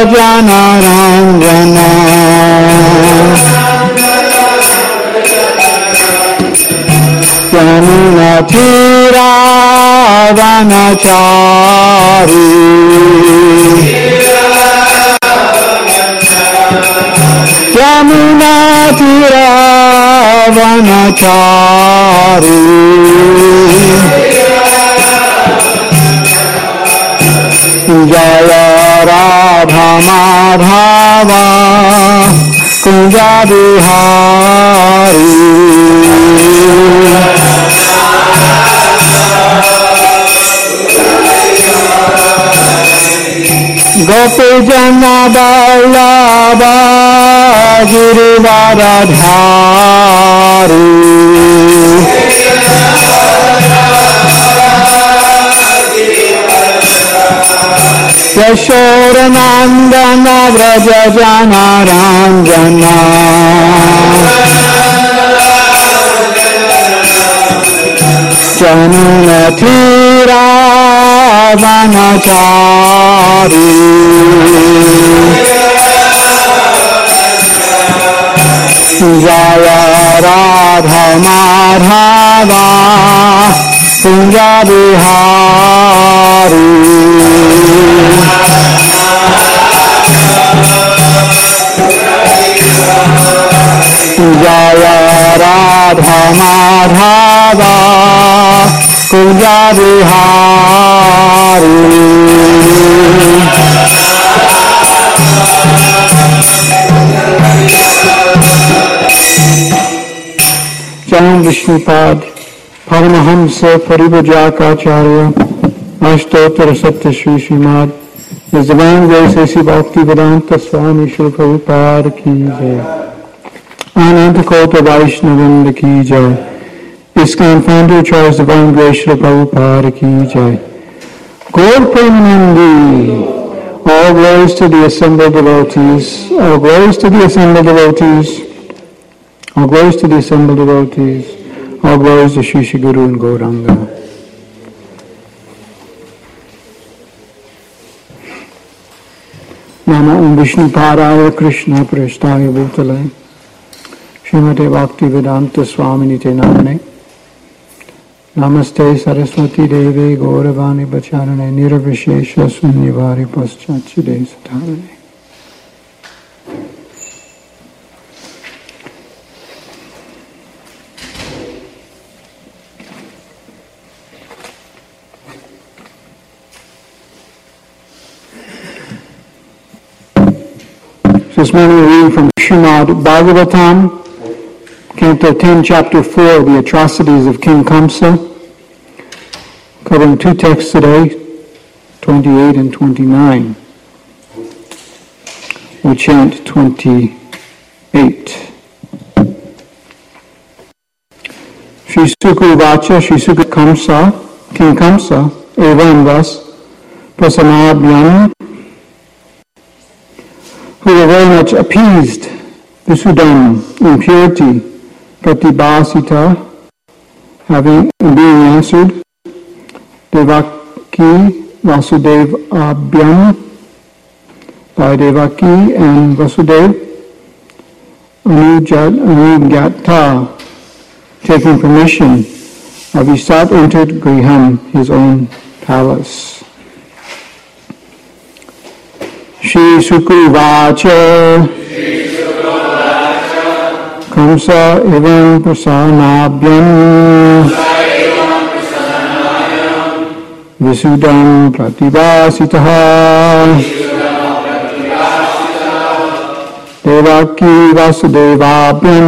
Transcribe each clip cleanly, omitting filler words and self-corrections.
Janaranjana Yamunatira Vanachari Yamunatira Vanachari Jaya Radha Madhava Kunja Bihari Gopi Jana Vallabha Girivaradhari Yashodanandana Vraja Janaranjana Jamunatira Vanachari Jaya Radha Madhava Kunja Bihari Jaya Radha Madhava Kunja Bihari Jayam Vishnupad Paramahamsa Parivrajaka Ashtottara Satya Shri Srimad His Divine Grace A.C. Bhaktivedanta Swami Srila Prabhupada Ki Jai Ananta Kota Vaishnavinda Ki Jai ISKCON Founder Charles Divine Grace Srila Prabhupada Ki Jai Gaur Premanandi All glories to the assembled devotees All glories to the assembled devotees All glories to the assembled devotees All glories to Shri Shri Guru and Gauranga Namo Om Vishnu Padaya Krishna Prasthaya Bhutale Srimate Bhaktivedanta Swamini Te Namane Namaste Saraswati Devi Gauravani Bacharane Niravishesha Sunyavari Paschachide Satarane This morning we read from Srimad Bhagavatam, Canto 10, Chapter 4, The Atrocities of King Kamsa, covering two texts today, 28 and 29. We'll chant 28. Shri Sukha Vacha, Shri Sukha Kamsa, King Kamsa, Evam Vas, Prasanabhyam, who were very much appeased, Visudam, impurity, Pratibhasita, having being answered, Devaki, Vasudev Abhyam, by Devaki and Vasudev, Anugata, taking permission, Avisat entered Griham, his own palace. Shri Sukruvacha Kamsa evam prasanabhyam Visudam pratibhasitaha Devaki vasudevabhyam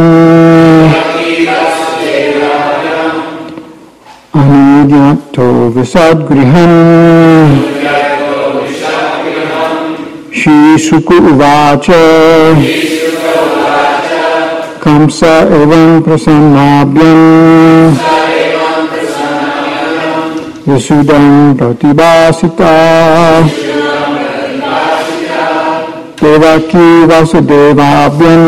Anugyato visadgriham Shri Sukha Uvacha Kamsa evam prasannabhyam Visudam pratibhasita Devaki vasudevabhyam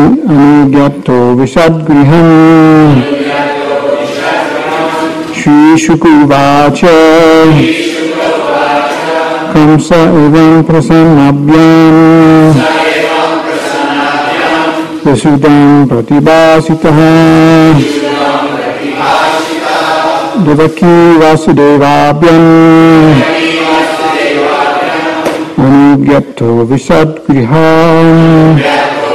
Anugyato visadgriham Shri Shukuvacha Kamsa evam prasannabhyam Vasudam pratibhasitaha Devaki Vasudevabhyam Anugyapto Visadgriham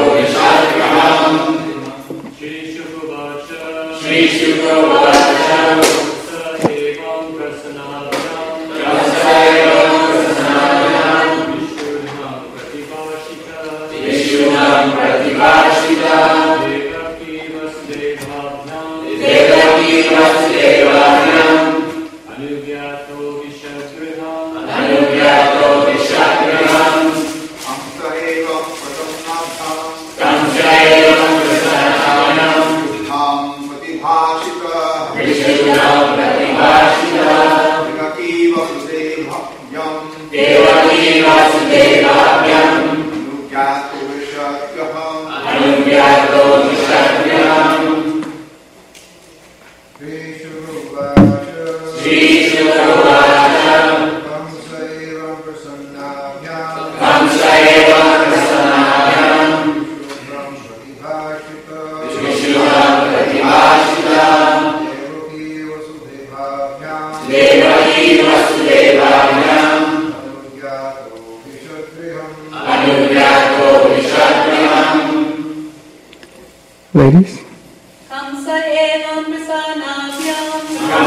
Ladies? Kamsa evam prasanabhyam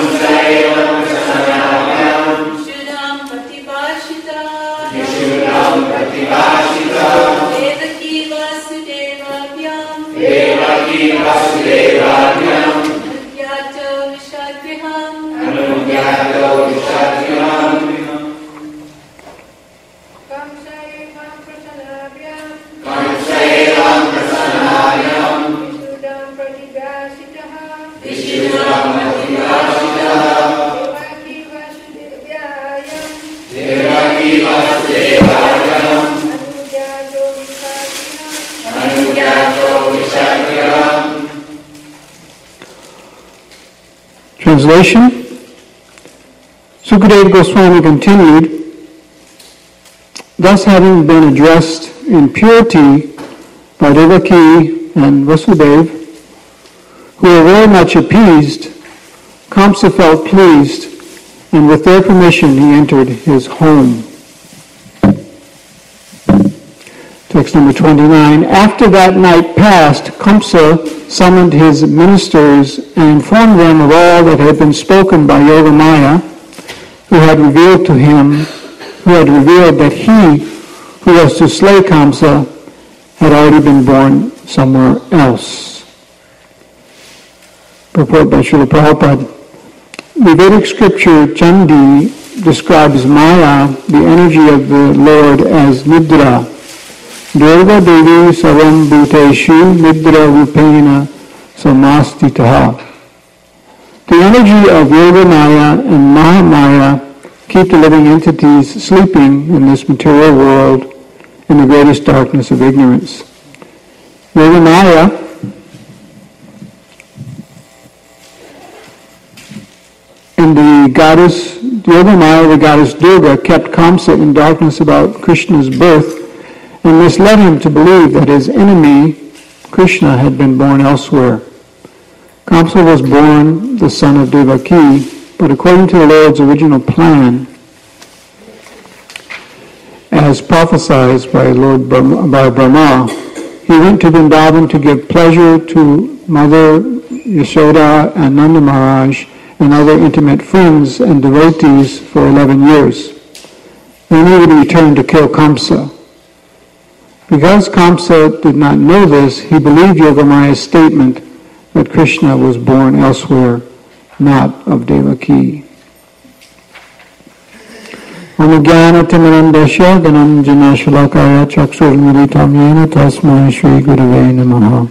Shudam pratibhashita Devaki vasudevabhyam Anugyato vishadgriham Kamsa evam prasanabhyam Translation. Sukadeva Goswami continued, thus having been addressed in purity by Devaki and Vasudeva, who were very much appeased, Kamsa felt pleased, and with their permission he entered his home. Text number 29. After that night passed, Kamsa summoned his ministers and informed them of all that had been spoken by Yogamaya, who had revealed that he who was to slay Kamsa had already been born somewhere else. Purport by Srila Prabhupada. The Vedic scripture Chandi describes Maya, the energy of the Lord, as Nidra. Durga Devi Savam Bhuteshu Nidra Rupena Samastitaha. The energy of Yogamaya and Mahamaya keep the living entities sleeping in this material world in the greatest darkness of ignorance. Yogamaya and the goddess Durga, kept Kamsa in darkness about Krishna's birth, and this led him to believe that his enemy, Krishna, had been born elsewhere. Kamsa was born the son of Devaki, but according to the Lord's original plan, as prophesied by Brahma, he went to Vrindavan to give pleasure to Mother Yashoda and Nanda Maharaj and other intimate friends and devotees for 11 years. Then he would return to kill Kamsa. Because Kamsa did not know this, he believed Yogamaya's statement that Krishna was born elsewhere, not of Devaki. Anujnana Timirandasya Dhananjana Shalakaya Chakshurmilitam Yena Tasmai Shri Gurave Namaha.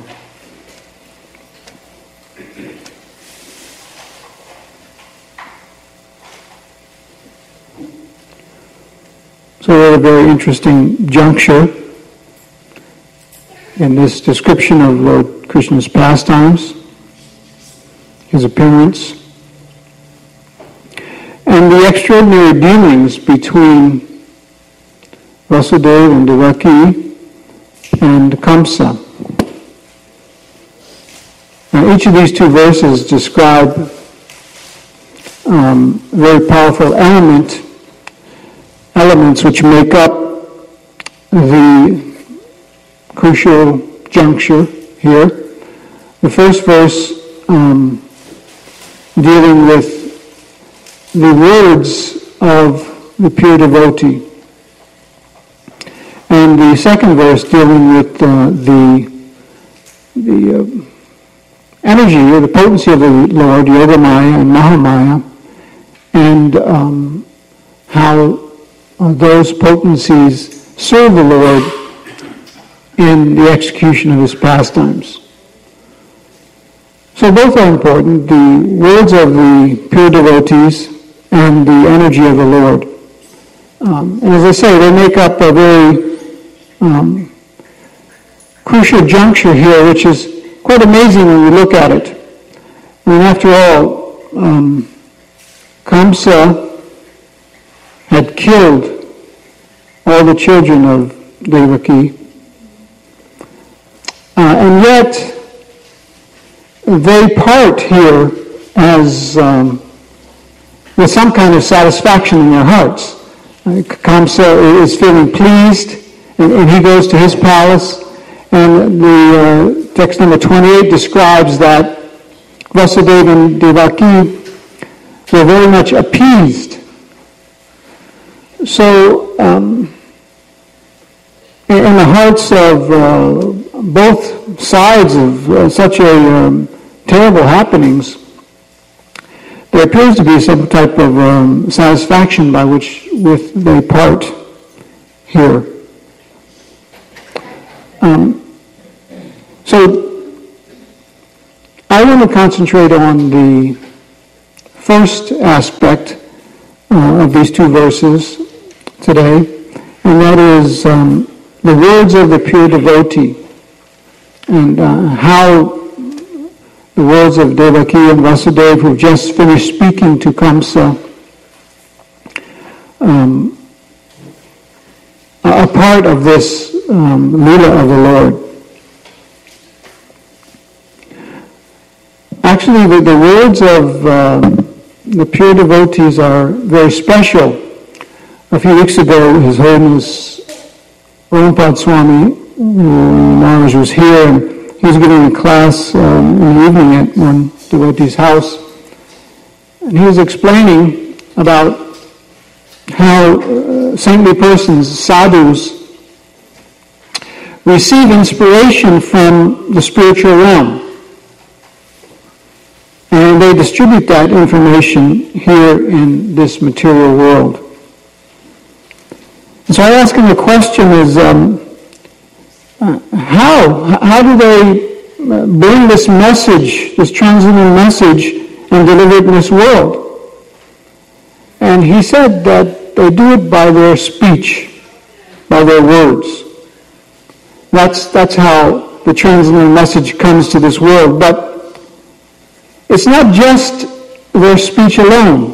So we're at a very interesting juncture in this description of Lord Krishna's pastimes, his appearance, and the extraordinary dealings between Vasudeva and Devaki and Kamsa. Now, each of these two verses describe very powerful elements which make up the crucial juncture here. The first verse dealing with the words of the pure devotee, and the second verse dealing with the energy or the potency of the Lord, Yogamaya and Mahamaya, and how those potencies serve the Lord in the execution of his pastimes. So both are important, the words of the pure devotees and the energy of the Lord. And as I say, they make up a very crucial juncture here, which is quite amazing when you look at it. I mean, after all, Kamsa had killed all the children of Devaki, and yet they part here as with some kind of satisfaction in their hearts. Kamsa is feeling pleased, and he goes to his palace, and the text number 28 describes that Vasudeva and Devaki were very much appeased. So, in the hearts of both sides of such a terrible happenings, there appears to be some type of satisfaction by which they part here. So I want to concentrate on the first aspect of these two verses today, and that is the words of the pure devotee, and how the words of Devaki and Vasudeva, who have just finished speaking to Kamsa, are part of this Leela of the Lord. Actually, the words of the pure devotees are very special. A few weeks ago, His Holiness Ramapad Swami Maharaj was here, and he was giving a class in the evening at one devotee's house, and he was explaining about how saintly persons, sadhus, receive inspiration from the spiritual realm, and they distribute that information here in this material world. And so I asked him the question is, how do they bring this message, this transcendental message, and deliver it in this world? And he said that they do it by their speech, by their words. That's how the transcendental message comes to this world. But it's not just their speech alone.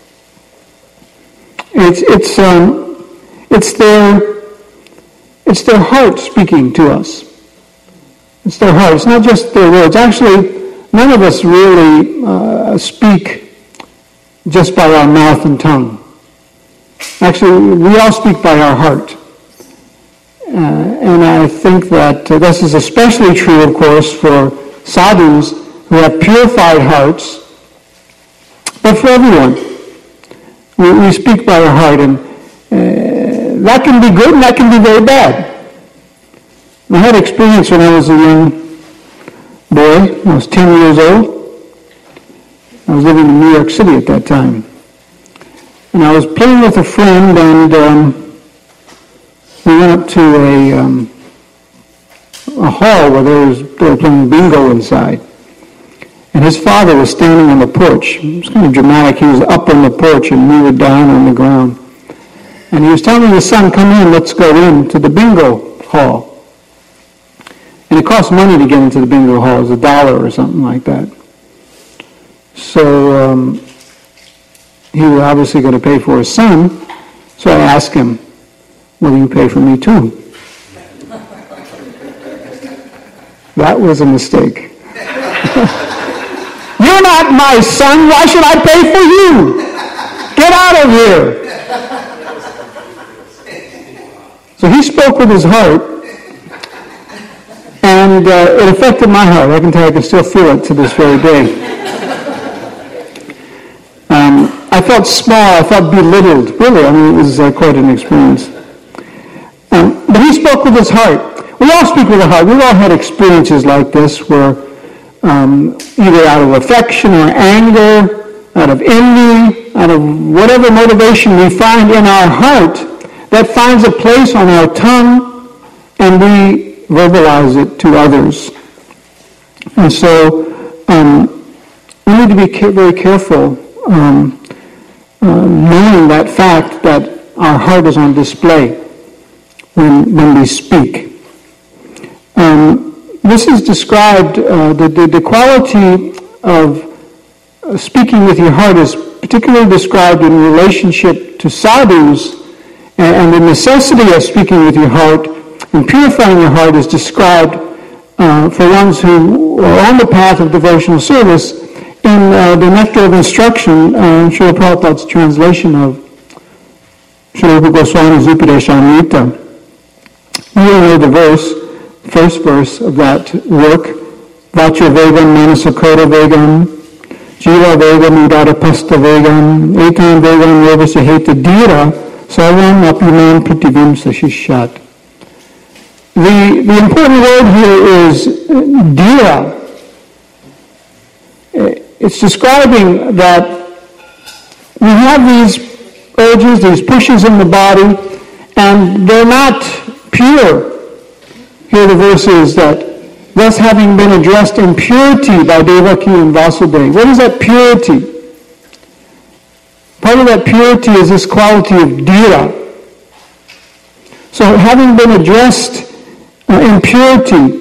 It's their heart speaking to us. It's their heart. It's not just their words. Actually, none of us really speak just by our mouth and tongue. Actually, we all speak by our heart. And I think that this is especially true, of course, for sadhus who have purified hearts, but for everyone. We speak by our heart, and that can be good and that can be very bad. I had experience when I was a young boy. I was 10 years old. I was living in New York City at that time. And I was playing with a friend, and we went up to a hall where they were playing bingo inside. And his father was standing on the porch. It was kind of dramatic. He was up on the porch and we were down on the ground. And he was telling his son, come in, let's go into the bingo hall. And it cost money to get into the bingo hall. It was $1 or something like that. So he was obviously going to pay for his son. So I asked him, will you pay for me too? That was a mistake. You're not my son. Why should I pay for you? Get out of here. So he spoke with his heart, and it affected my heart. I can tell you, I can still feel it to this very day. I felt small. I felt belittled. Really, I mean, it was quite an experience. But he spoke with his heart. We all speak with our heart. We've all had experiences like this where either out of affection or anger, out of envy, out of whatever motivation we find in our heart, that finds a place on our tongue, and we verbalize it to others. And so we need to be very careful knowing that fact that our heart is on display when we speak. This is described, the quality of speaking with your heart is particularly described in relationship to sadhus, and the necessity of speaking with your heart and purifying your heart is described for ones who are on the path of devotional service in the Nectar of Instruction, Srila Prabhupada's translation of Srila Rupa Goswami's Upadeshamrita. You will know the first verse of that work, Vacha Vegam Manasakota Vegam, Jiva Vegam Udara Pasta Vegam, Etam Vegam Yovasaheta Dira, Sarvam Apiman Prativim Sashishat. The important word here is dira. It's describing that we have these urges, these pushes in the body, and they're not pure. Here the verse is that, thus having been addressed in purity by Devaki and Vasudeva. What is that purity? Part of that purity is this quality of dira. So having been addressed in purity,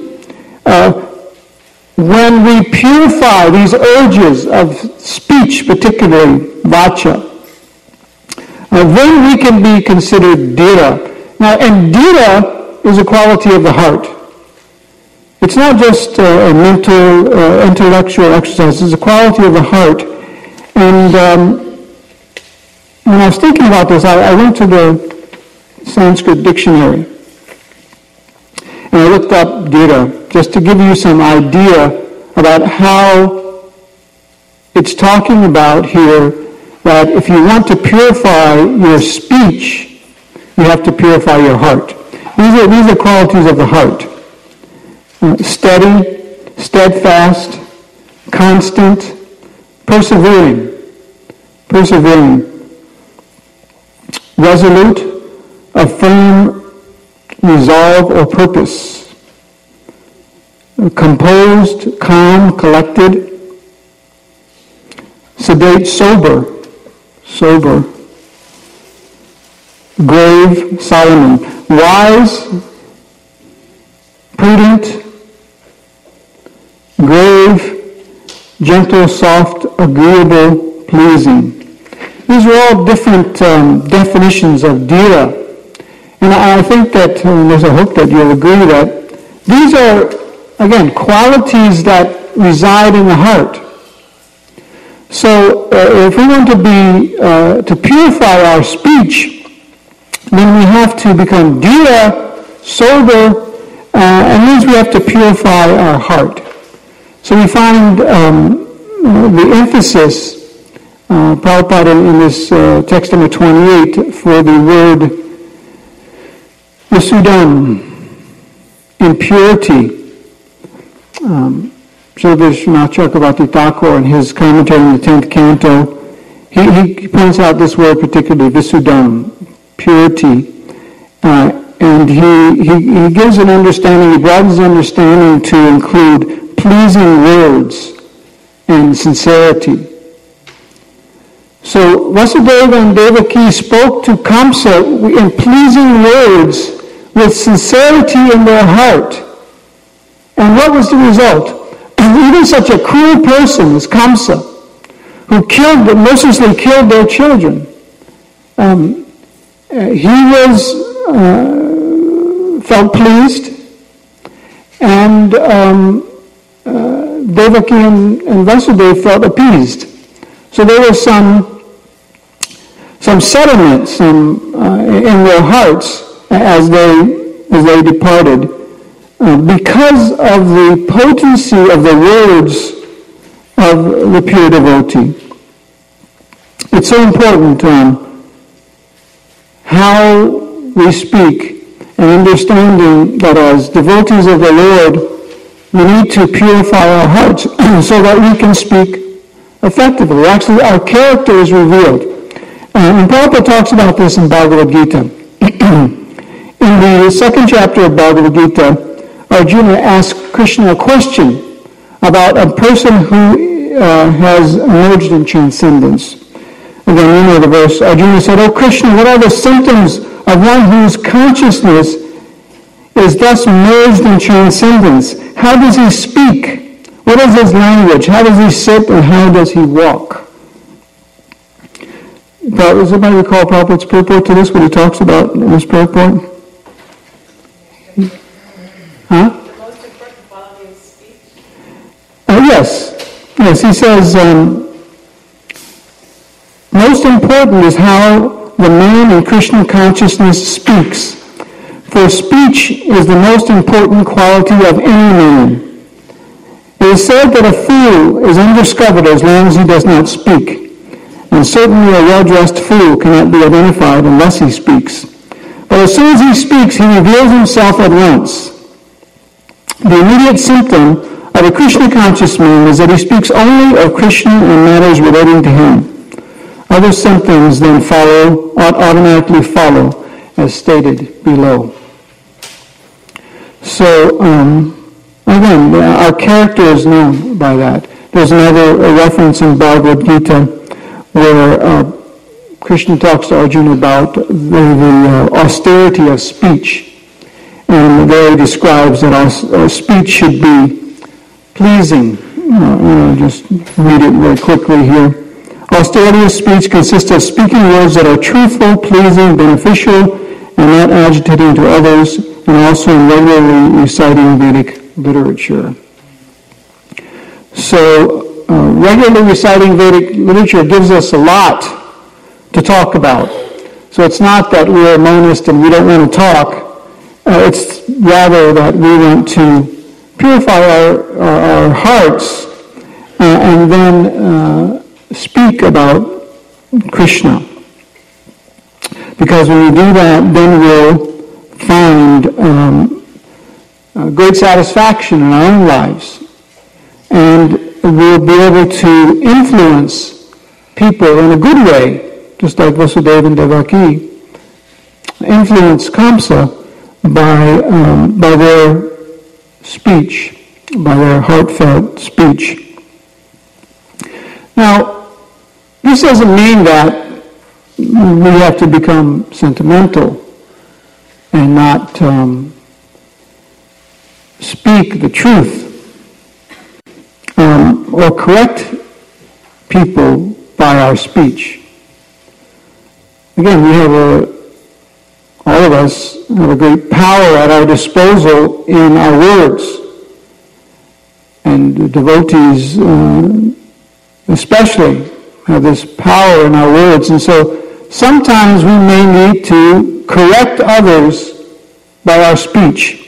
when we purify these urges of speech, particularly vacha, then we can be considered dira. Now, and dira is a quality of the heart. It's not just a mental, intellectual exercise. It's a quality of the heart. And when I was thinking about this, I went to the Sanskrit dictionary. And I looked up dira, just to give you some idea about how it's talking about here that if you want to purify your speech, you have to purify your heart. These are qualities of the heart. Steady, steadfast, constant, persevering, resolute, of firm resolve or purpose, composed, calm, collected, sedate, sober, grave, Solomon, wise, prudent, grave, gentle, soft, agreeable, pleasing. These are all different definitions of dira. And I think that, there's a hope that you'll agree that these are, again, qualities that reside in the heart. So if we want to purify our speech, then we have to become dira, sober, and means we have to purify our heart. So we find the emphasis, Prabhupada in this text number 28, for the word Visudam, impurity. Srila Vishwanath Chakravarti Thakur, in his commentary in the 10th canto, he points out this word particularly, Visudam, purity. And he gives an understanding, he broadens understanding to include pleasing words and sincerity. So Vasudeva and Devaki spoke to Kamsa in pleasing words with sincerity in their heart. And what was the result? Even such a cruel person as Kamsa, who mercilessly killed their children. He felt pleased, and Devaki and Vasudeva felt appeased. So there was some settlement in their hearts as they departed, because of the potency of the words of the pure devotee. It's so important how we speak, and understanding that as devotees of the Lord, we need to purify our hearts so that we can speak effectively. Actually, our character is revealed. And Prabhupada talks about this in Bhagavad Gita. In the second chapter of Bhagavad Gita, Arjuna asks Krishna a question about a person who has emerged in transcendence. Again, you know the verse. Arjuna said, "O Krishna, what are the symptoms of one whose consciousness is thus merged in transcendence? How does he speak? What is his language? How does he sit, and how does he walk?" Does anybody recall Prabhupada's purport to this, what he talks about in his purport? Huh? The most important quality of speech. Yes, he says, most important is how the man in Krishna consciousness speaks. For speech is the most important quality of any man. It is said that a fool is undiscovered as long as he does not speak. And certainly a well-dressed fool cannot be identified unless he speaks. But as soon as he speaks, he reveals himself at once. The immediate symptom of a Krishna-conscious man is that he speaks only of Krishna and matters relating to him. Other symptoms then automatically follow, as stated below. So, again, our character is known by that. There's another reference in Bhagavad Gita where Krishna talks to Arjuna about the austerity of speech. And there he describes that our speech should be pleasing. Just read it very quickly here. Austerity of speech consists of speaking words that are truthful, pleasing, beneficial, and not agitating to others, and also in regularly reciting Vedic literature. So, regularly reciting Vedic literature gives us a lot to talk about. So it's not that we're a monist and we don't want to talk. It's rather that we want to purify our hearts and then speak about Krishna. Because when we do that, then we'll find great satisfaction in our own lives. And we'll be able to influence people in a good way, just like Vasudeva and Devaki influence Kamsa by their speech, by their heartfelt speech. Now, this doesn't mean that we have to become sentimental and not speak the truth or correct people by our speech. Again, all of us have a great power at our disposal in our words. And the devotees especially have this power in our words. And so sometimes we may need to correct others by our speech.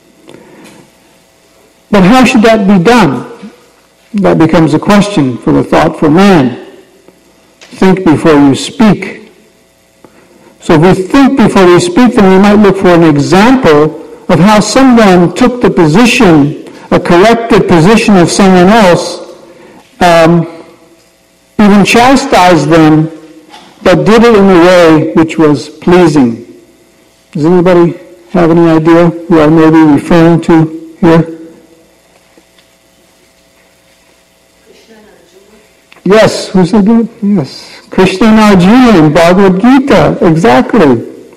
But how should that be done? That becomes a question for the thoughtful man. Think before you speak. So if we think before we speak, then we might look for an example of how someone took the position, a corrected position of someone else, even chastised them, but did it in a way which was pleasing. Does anybody have any idea who I may be referring to here? Krishna and Arjuna. Yes, who said that? Yes. Krishna and Arjuna in Bhagavad Gita, exactly.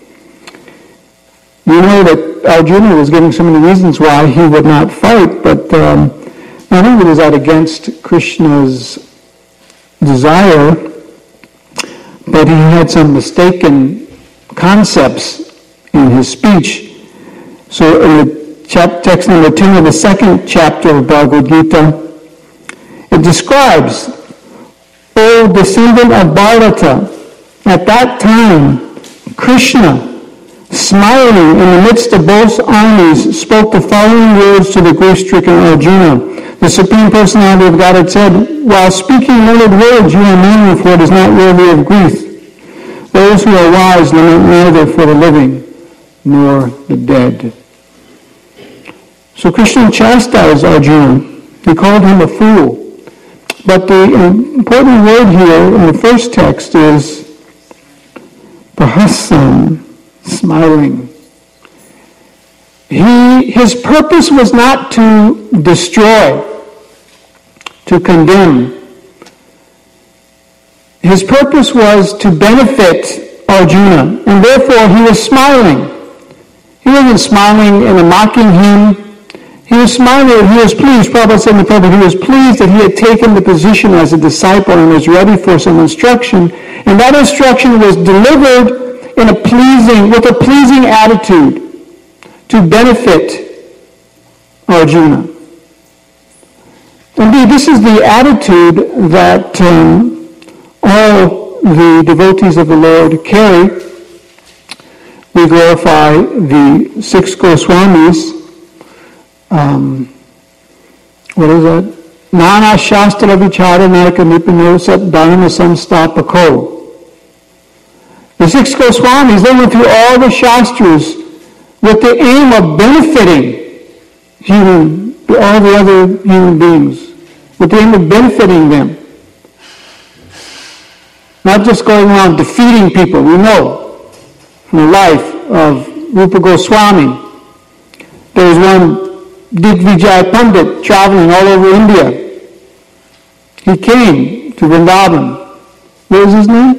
You know that Arjuna was giving so many reasons why he would not fight, but not only was that against Krishna's desire, but he had some mistaken concepts in his speech. So in the text number 10 of the second chapter of Bhagavad Gita, it describes, O descendant of Bharata, at that time, Krishna, smiling in the midst of both armies, spoke the following words to the grief-stricken Arjuna. The Supreme Personality of Godhead said, while speaking learned words you are mourning for, it is not worthy of grief. Those who are wise lament neither for the living nor the dead. So Krishna chastised Arjuna. He called him a fool. But the important word here in the first text is prahasam, smiling. His purpose was not to destroy, to condemn. His purpose was to benefit Arjuna, and therefore he was smiling. He wasn't smiling and mocking him. He was smiling, he was pleased. Prabhupada said in the Prabhupada, he was pleased that he had taken the position as a disciple and was ready for some instruction. And that instruction was delivered with a pleasing attitude to benefit Arjuna. Indeed, this is the attitude that all the devotees of the Lord carry. We glorify the 6 Goswamis. What is that? Nana Shastra Vichara Naraka Nipino Sat Dharma Samstapako. The 6 Goswamis, they went through all the Shastras with the aim of benefiting all the other human beings, with the aim of benefiting them. Not just going around defeating people. We know from the life of Rupa Goswami, there was one Digvijay Pandit traveling all over India. He came to Vrindavan. What was his name?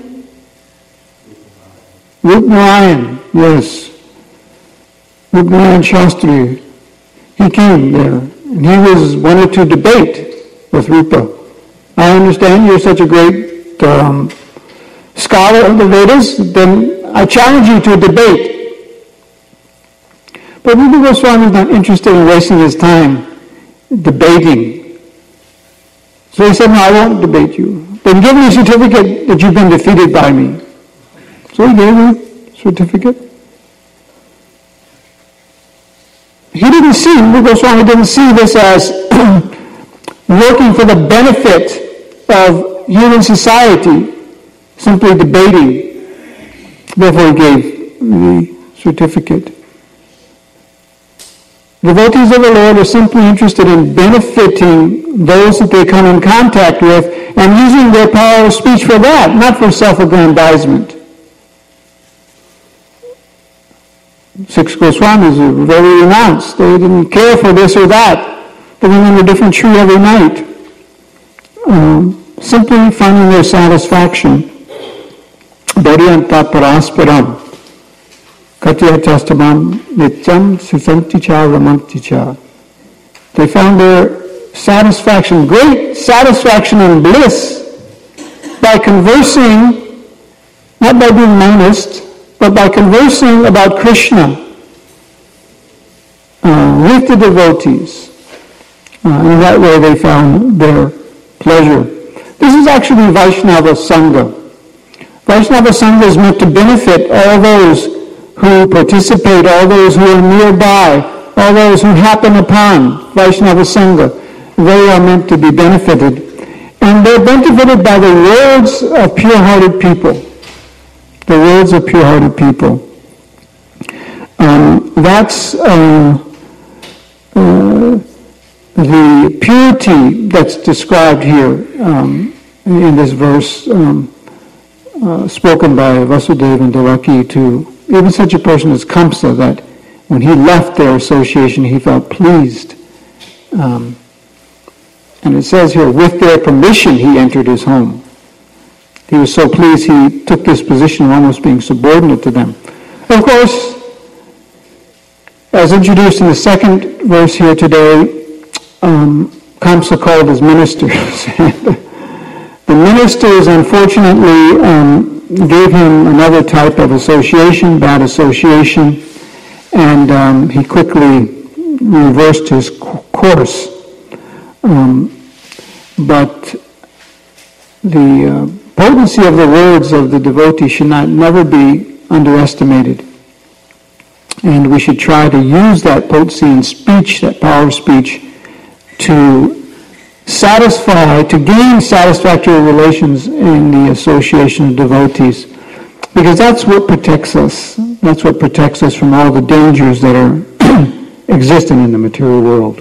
Rupnarayan, yes. Rupnarayan Shastri. He came there, and he wanted to debate with Rupa. I understand you're such a great scholar of the Vedas, then I challenge you to a debate. But Rupa Goswami is not interested in wasting his time debating. So he said, no, I won't debate you. Then give me a certificate that you've been defeated by me. So he gave him a certificate. Rupa Goswami didn't see this as working for the benefit of human society, simply debating. Therefore he gave the certificate. Devotees of the Lord are simply interested in benefiting those that they come in contact with and using their power of speech for that, not for self-aggrandizement. 6 Goswamis are very renounced. They didn't care for this or that. They went on a different tree every night, simply finding their satisfaction. Dhariyanta parasparam. Katya chastamam nityam sisanti cha ramanti cha. They found their satisfaction, great satisfaction and bliss, by conversing, not by being monist, but by conversing about Krishna with the devotees. In that way they found their pleasure. This is actually Vaishnava Sangha. Vaishnava Sangha is meant to benefit all those who participate, all those who are nearby, all those who happen upon Vaishnava Sangha. They are meant to be benefited. And they're benefited by the words of pure-hearted people. The words of pure-hearted people. That's the purity that's described here in this verse spoken by Vasudeva and Devaki to even such a person as Kamsa, that when he left their association he felt pleased. And it says here, with their permission he entered his home. He was so pleased he took this position of almost being subordinate to them. Of course, as introduced in the second verse here today, Kamsa called his ministers. The ministers, unfortunately, gave him another type of association, bad association, and he quickly reversed his course. But the potency of the words of the devotee should never be underestimated. And we should try to use that potency in speech, that power of speech, to gain satisfactory relations in the association of devotees. Because that's what protects us. That's what protects us from all the dangers that are existing in the material world.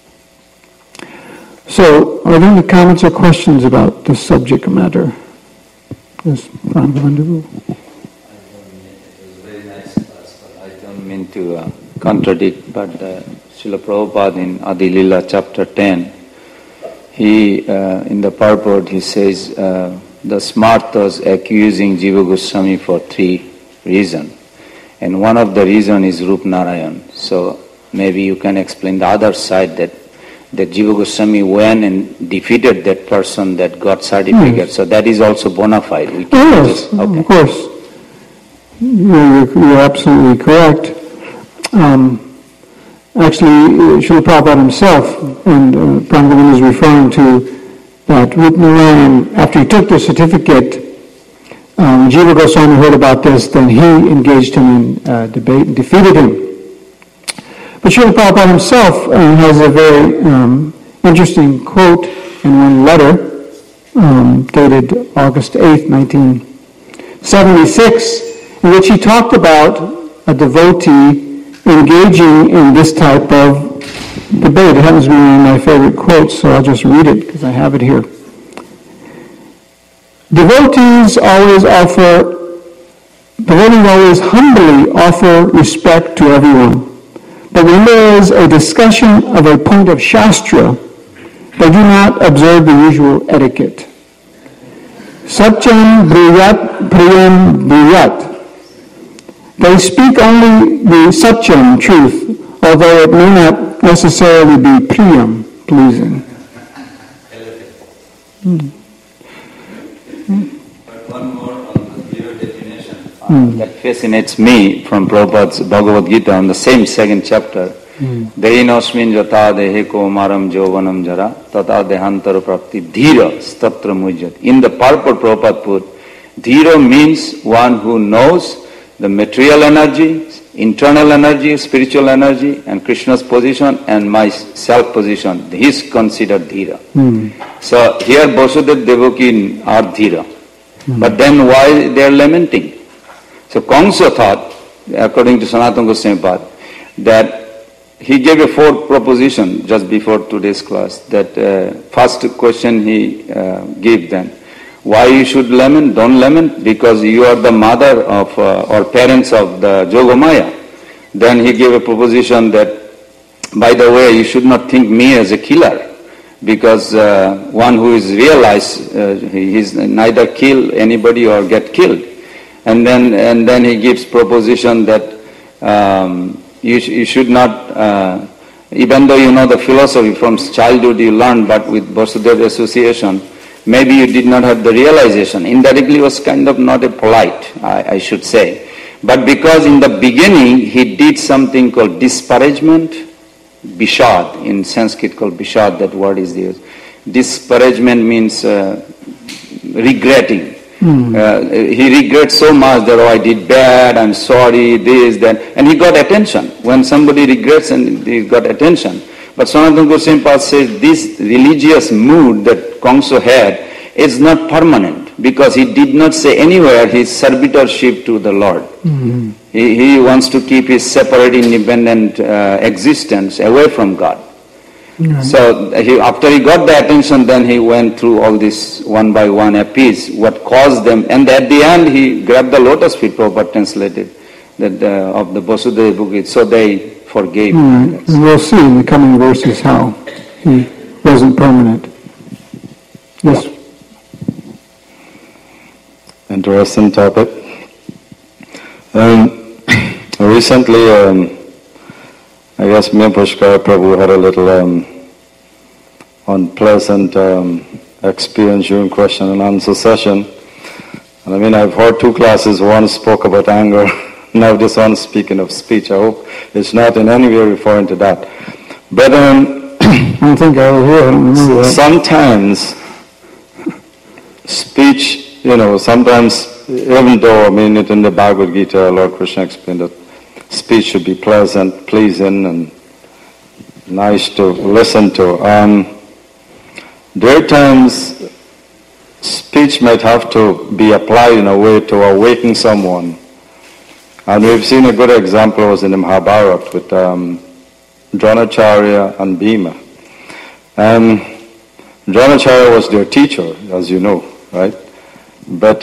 So, are there any comments or questions about the subject matter? Yes, Pranavalandu. It was a very nice class, but I don't mean to contradict, but Srila Prabhupada in Adi Lila chapter 10, he, in the purport, he says, the Smartas accusing Jiva Goswami for 3 reasons. And one of the reasons is Rup Narayan. So maybe you can explain the other side that Jiva Goswami went and defeated that person that got certificate. Yes. So that is also bona fide. Yes, of course. You're absolutely correct. Actually, Srila Prabhupada himself, and Pranavalandu is referring to that Rup Narayan, after he took the certificate, Jiva Goswami heard about this, then he engaged him in debate and defeated him. But Srila Prabhupada himself has a very interesting quote in one letter dated August 8, 1976, in which he talked about a devotee engaging in this type of debate. It happens to be one of my favorite quotes, so I'll just read it because I have it here. Devotees always humbly offer respect to everyone. But when there is a discussion of a point of Shastra, they do not observe the usual etiquette. Satyam briyat priyam briyat. They speak only the satyam, truth, although it may not necessarily be priyam, pleasing. But one more on the zero definition. That fascinates me from Prabhupada's Bhagavad Gita on the same second chapter. Dehinosmin jata dehe komaram jovanam jara tata dehantara prapti dhira statra mujjat. In the purport Prabhupada put, dhira means one who knows the material energy, internal energy, spiritual energy, and Krishna's position and my self-position. He is considered dhira. So here Vasudeva Devaki are dhira. But then why they are lamenting? So Kamsa thought, according to Sanatana Goswami Pad, that he gave a 4 proposition just before today's class. That first question he gave them. Why you should lament? Don't lament because you are the mother of or parents of the Jogamaya. Then he gave a proposition that, by the way, you should not think me as a killer because one who is realized, he is neither kill anybody or get killed. And then he gives proposition that you should not, even though you know the philosophy from childhood you learn, but with Vasudeva association, maybe you did not have the realization. Indirectly was kind of not a polite, I should say. But because in the beginning he did something called disparagement, bishad, in Sanskrit called bishad, that word is used. Disparagement means regretting. He regrets so much that, I did bad, I'm sorry, this, that. And he got attention. When somebody regrets and he got attention. But Sanatana Goswami Pad says this religious mood that Kamsa had is not permanent because he did not say anywhere his servitorship to the Lord. He wants to keep his separate independent existence away from God. So after he got the attention, then he went through all this one by one appeals, what caused them, and at the end he grabbed the lotus feet, Prabhupada translated, that of the Vasudeva Devaki, so they forgave. And we'll see in the coming verses how he wasn't permanent. Yes. Interesting topic. Recently, I guess me and Pushkar Prabhu had a little unpleasant experience during question and answer session. And I mean, I've heard two classes. One spoke about anger. Now this one speaking of speech. I hope it's not in any way referring to that. But I don't think I was here. I don't remember that. sometimes speech, sometimes, even though, I mean, it in the Bhagavad Gita, Lord Krishna explained that speech should be pleasant, pleasing, and nice to listen to. There are times speech might have to be applied in a way to awaken someone. And we've seen a good example was in the Mahabharata with Dronacharya and Bhima. Dronacharya was their teacher, as you know, right? But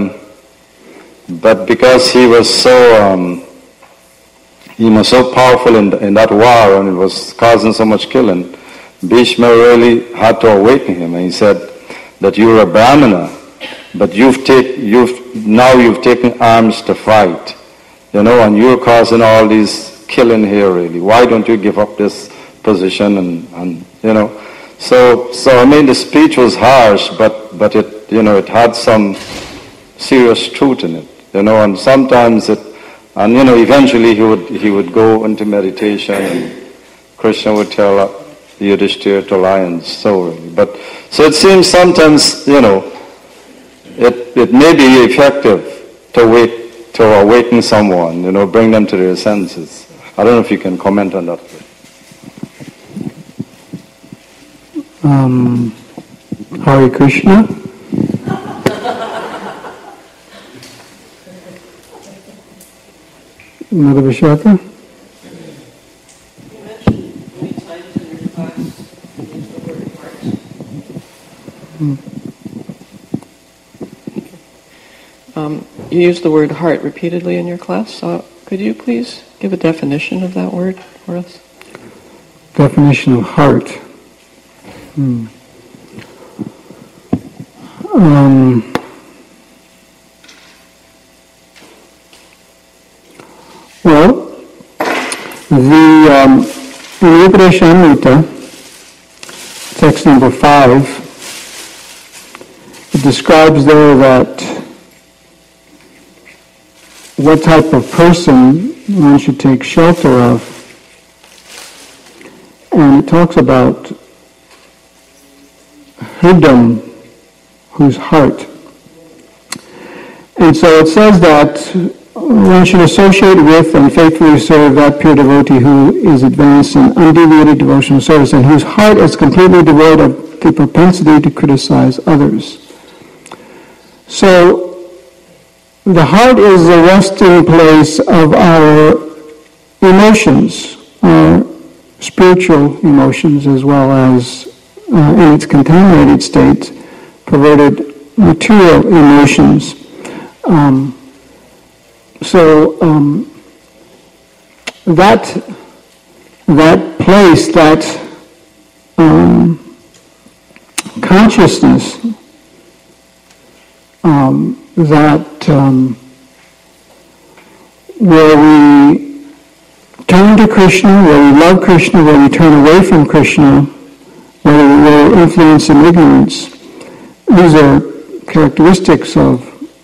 because he was so powerful in that war, and it was causing so much killing, Bhishma really had to awaken him, and he said that you're a Brahmana, but you've taken arms to fight, and you're causing all these killing here really. Why don't you give up this position and So I mean, the speech was harsh, but it it had some serious truth in it, and sometimes eventually he would go into meditation, and Krishna would tell Yudhishthira to lie and so really. But so it seems sometimes it may be effective to awaken someone, bring them to their senses. I don't know if you can comment on that. Hare Krishna. Mother Vishaka. You mentioned many times in your class the word heart. You used the word heart repeatedly in your class, so could you please give a definition of that word for us? Definition of heart. Well, in Upadeshamrita, text number 5, it describes there that what type of person one should take shelter of. And it talks about Hridam, whose heart. And so it says that one should associate with and faithfully serve that pure devotee who is advanced in undeviated devotional service and whose heart is completely devoid of the propensity to criticize others. So the heart is the resting place of our emotions, our spiritual emotions, as well as in its contaminated state, perverted material emotions. That place, that consciousness, where we turn to Krishna, where we love Krishna, where we turn away from Krishna, where we're influenced in ignorance. These are characteristics of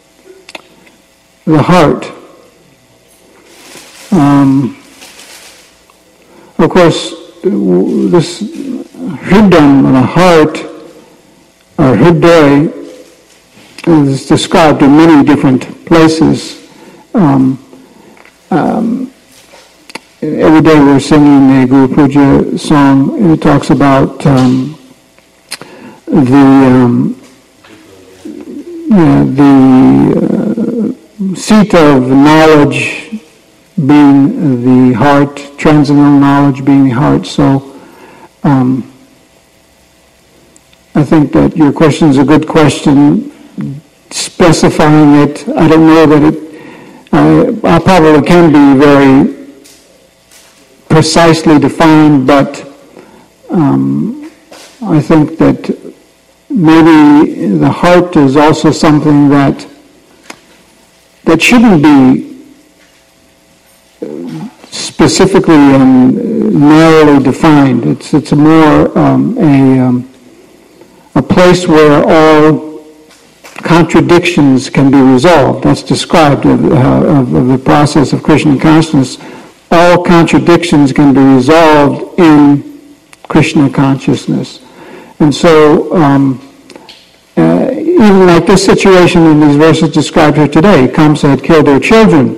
the heart. Of course, this hridam, the heart, or hriday, is described in many different places. Every day we're singing the Guru Puja song, and it talks about the seat of knowledge being the heart, transcendental knowledge being the heart. So I think that your question is a good question, specifying it. I don't know that I probably can be very precisely defined, but I think that maybe the heart is also something that shouldn't be specifically and narrowly defined. It's more a a place where all contradictions can be resolved. That's described of the process of Krishna consciousness. All contradictions can be resolved in Krishna consciousness. And so, even like this situation in these verses described here today, Kamsa had killed their children.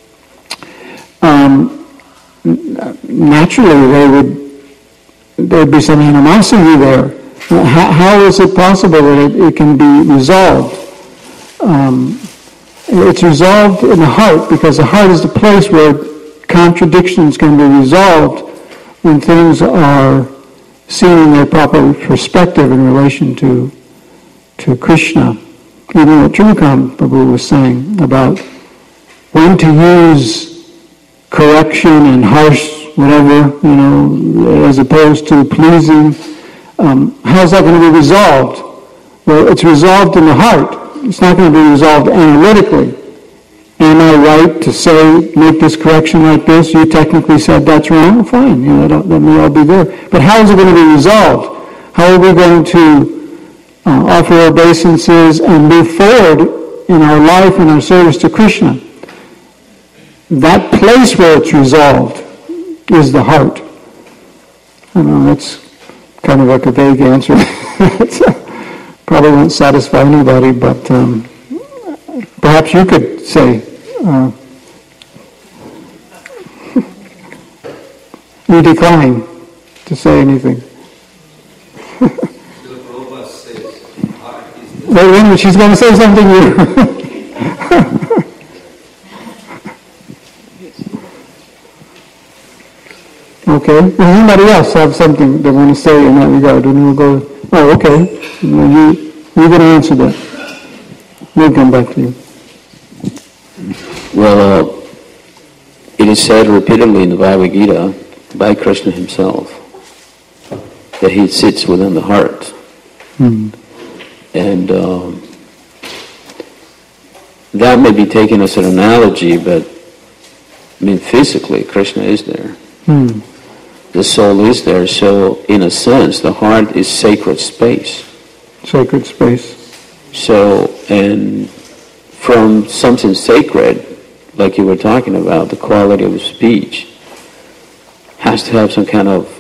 Naturally, there'd be some animosity there. How is it possible that it can be resolved? It's resolved in the heart, because the heart is the place where contradictions can be resolved when things are seen in their proper perspective in relation to Krishna. Even what Trivakam Prabhu was saying about when to use correction and harsh whatever, as opposed to pleasing. How's that going to be resolved? Well, it's resolved in the heart. It's not going to be resolved analytically. Am I right to make this correction like this? You technically said that's wrong. Fine, that may all be there. But how is it going to be resolved? How are we going to offer obeisances and move forward in our life and our service to Krishna? That place where it's resolved is the heart. I know that's kind of like a vague answer. Probably won't satisfy anybody, but perhaps you could say, you decline to say anything. Wait a minute, she's going to say something here. Okay. Does anybody else have something they want to say in that regard? And we'll go. Oh, okay. You're going to answer that. We'll come back to you. Well, it is said repeatedly in the Bhagavad Gita by Krishna himself that he sits within the heart. And that may be taken as an analogy, but physically Krishna is there. The soul is there, so in a sense the heart is sacred space. Sacred space. So, and from something sacred, like you were talking about, the quality of speech has to have some kind of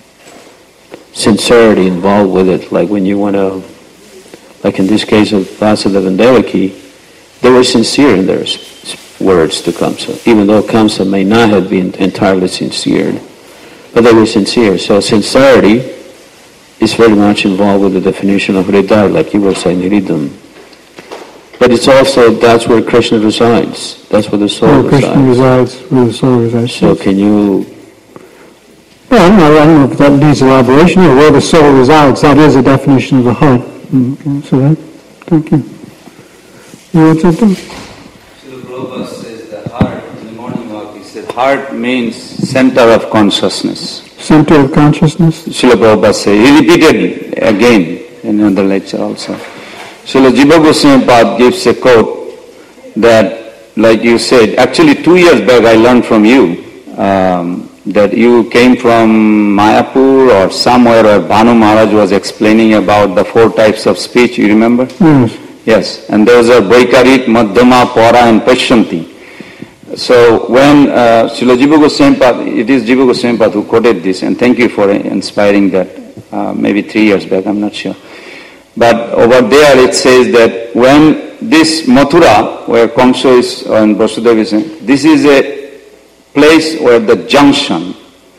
sincerity involved with it. Like when you want to, like in this case of Vasudeva and Devaki, they were sincere in their words to Kamsa, even though Kamsa may not have been entirely sincere, but they were sincere. So sincerity is very much involved with the definition of Hridaya, like you were saying, Hridam. But it's also, that's where Krishna resides. That's where the soul resides. Krishna resides where the soul resides. So can you... Well, I don't know if that needs elaboration. Where the soul resides, that is a definition of the heart. So that, thank you. You want something? Srila Prabhupada says the heart, in the morning walk, he said heart means center of consciousness. Center of consciousness? Srila Prabhupada said, he repeated again in another lecture also. Srila Jiva Goswami Pad gives a quote that, like you said, actually 2 years back I learned from you that you came from Mayapur or somewhere where Bhanu Maharaj was explaining about the 4 types of speech, you remember? Yes. Yes, and those are Vaikarit, Madhyama, Para and Pashyanti. So when Srila Jiva Goswami Pad, it is Jiva Goswami Pad who quoted this, and thank you for inspiring that maybe 3 years back, I'm not sure. But over there it says that when this Mathura, where Kamsa is and Vasudeva is, this is a place where the junction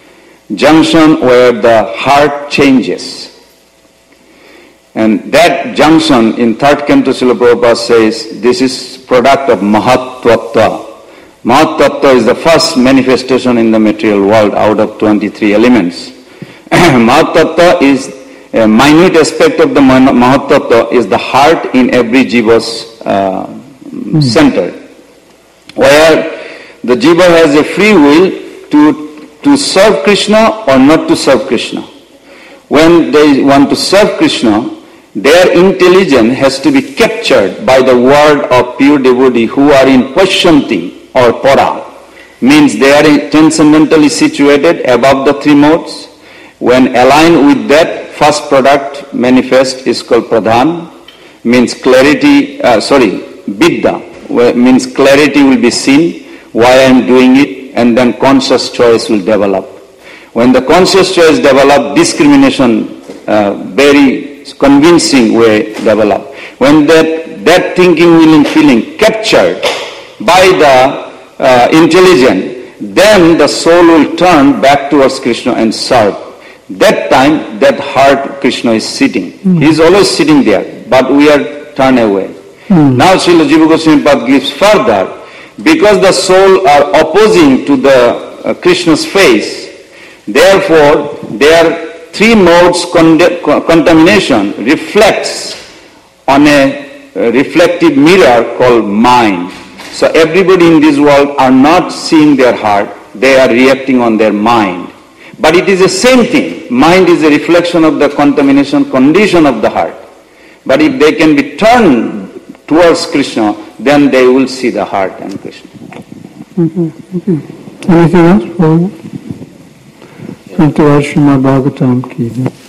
where the heart changes. And that junction in 3rd canto Srila Prabhupada says this is product of Mahat-tattva. Mahat-tattva is the first manifestation in the material world out of 23 elements. Mahat-tattva is a minute aspect of the Mahat-tattva is the heart in every jiva's center, where the jiva has a free will to serve Krishna or not to serve Krishna. When they want to serve Krishna, their intelligence has to be captured by the word of pure devotee who are in Pashyanti or Para. Means they are transcendentally situated above the 3 modes. When aligned with that first product manifest is called pradhan, means clarity, Vidya, means clarity will be seen, why I am doing it, and then conscious choice will develop. When the conscious choice develop, discrimination very convincing way develop. When that thinking, willing, feeling captured by the intelligence, then the soul will turn back towards Krishna and serve. That time, that heart Krishna is sitting. He is always sitting there, but we are turned away. Now Srila Jiva Goswami Pad gives further, because the soul are opposing to the Krishna's face, therefore their three modes contamination reflects on a reflective mirror called mind. So everybody in this world are not seeing their heart, they are reacting on their mind. But it is the same thing. Mind is a reflection of the contamination condition of the heart. But if they can be turned towards Krishna, then they will see the heart and Krishna. Anything else? Come to Srimad Bhagavatam ki.